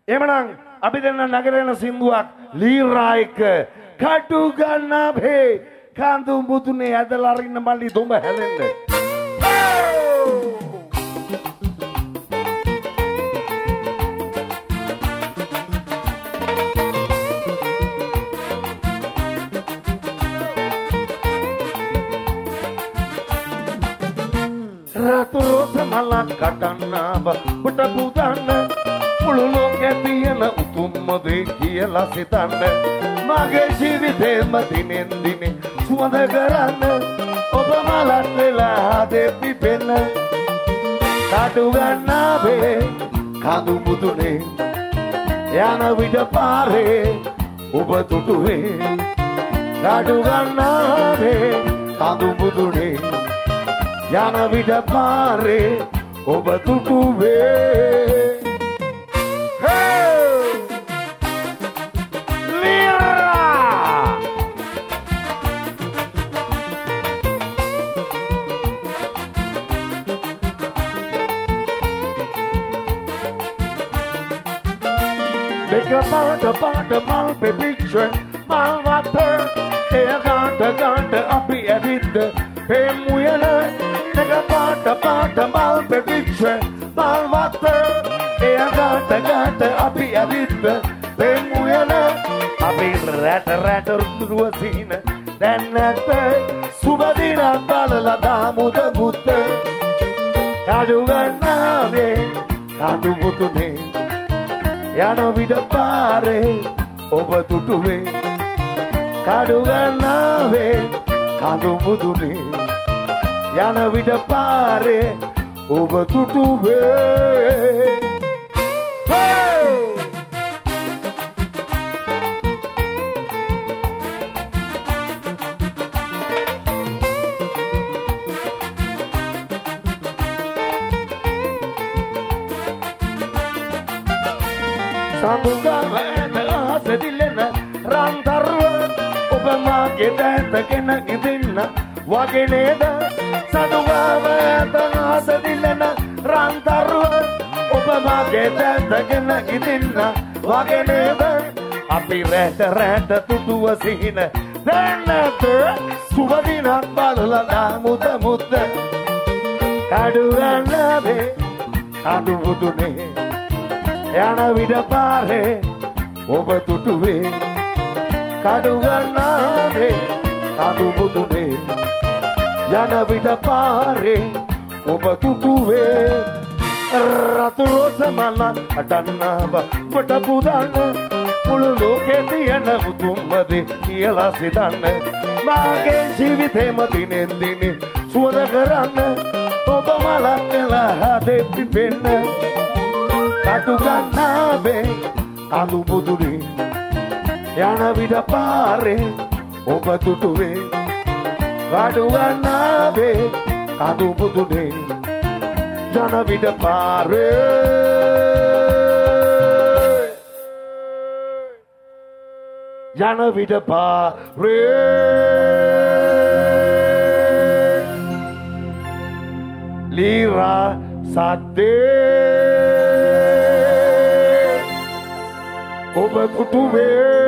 එමනම් අපි දෙන්න නගරේන සින්දුවක් ලීරා එක කටු ගන්නබේ කාඳු මුතුනේ ඇදලා අරින්න මල්ලි දුඹ හැලෙන්න. රතු රෝස මලක් කඩන්නව පුට පුදන්න මුළු ලෝකේ තියෙන උතුම්ම දේ කියලා සිතන්න මගේ ජීවිතේම දිනෙන් දිනේ සුවඳ කරන්න ඔබ මලක් වෙලා දෙපිපෙන්න කටු ගන්නවේ කඳු මුදුනේ යන විට පාරේ ඔබ තුටුවේ කටු ගන්නවේ කඳු මුදුනේ යන විට පාරේ ඔබ තුටුවේ About mal picture mal water ganta api edit pemuyana about mal picture mal water ganta api edit pemuyana api rat ruasina danat subadina balala damuda mutta kadu ganave kadu mutune යන විට පාරේ ඔබ තුටුවේ කඩු ගන්නාවේ කඳු මුදුනේ යන විට පාරේ ඔබ තුටුවේ සඳුගාවැන්න ආසදිලෙන රන්තරුව ඔබ මාගේ දැතගෙන ඉදින්න වගේ නේද සඳුගාවැන්න ආසදිලෙන රන්තරුව ඔබ මාගේ දැතගෙන ඉදින්න වගේ නේද අපි රැට තුටුව සිහින දැන්නත සුබදිනක් බලලා දාමුද මුද්ද කඩු ගන්නවේ කඩු මුදුනේ යන විට පාරේ ඔබ තුටුවේ කඩු ගන්නාවේ කඳු මුදුනේ යන විට පාරේ ඔබ තුටුවේ රතු රෝස මලක් අටන්නව කොට පුදන්න මුළු ලෝකේ තියෙන උතුම්ම දේ කියලා සිතන්න මාගේ ජීවිතේම දිනෙන් දිනේ සුවඳ කරන්න ඔබ මලක් වෙලා දෙපිපෙන්න කටු ගන්නවේ කඳු මුදුනේ යන විට පාරේ ඔබ තුටුවේ කටු ගන්නවේ කඳු මුදුනේ යන විට පාරේ යන විට පාරේ ලීරා සද්දේ ඔබ තුටුවේ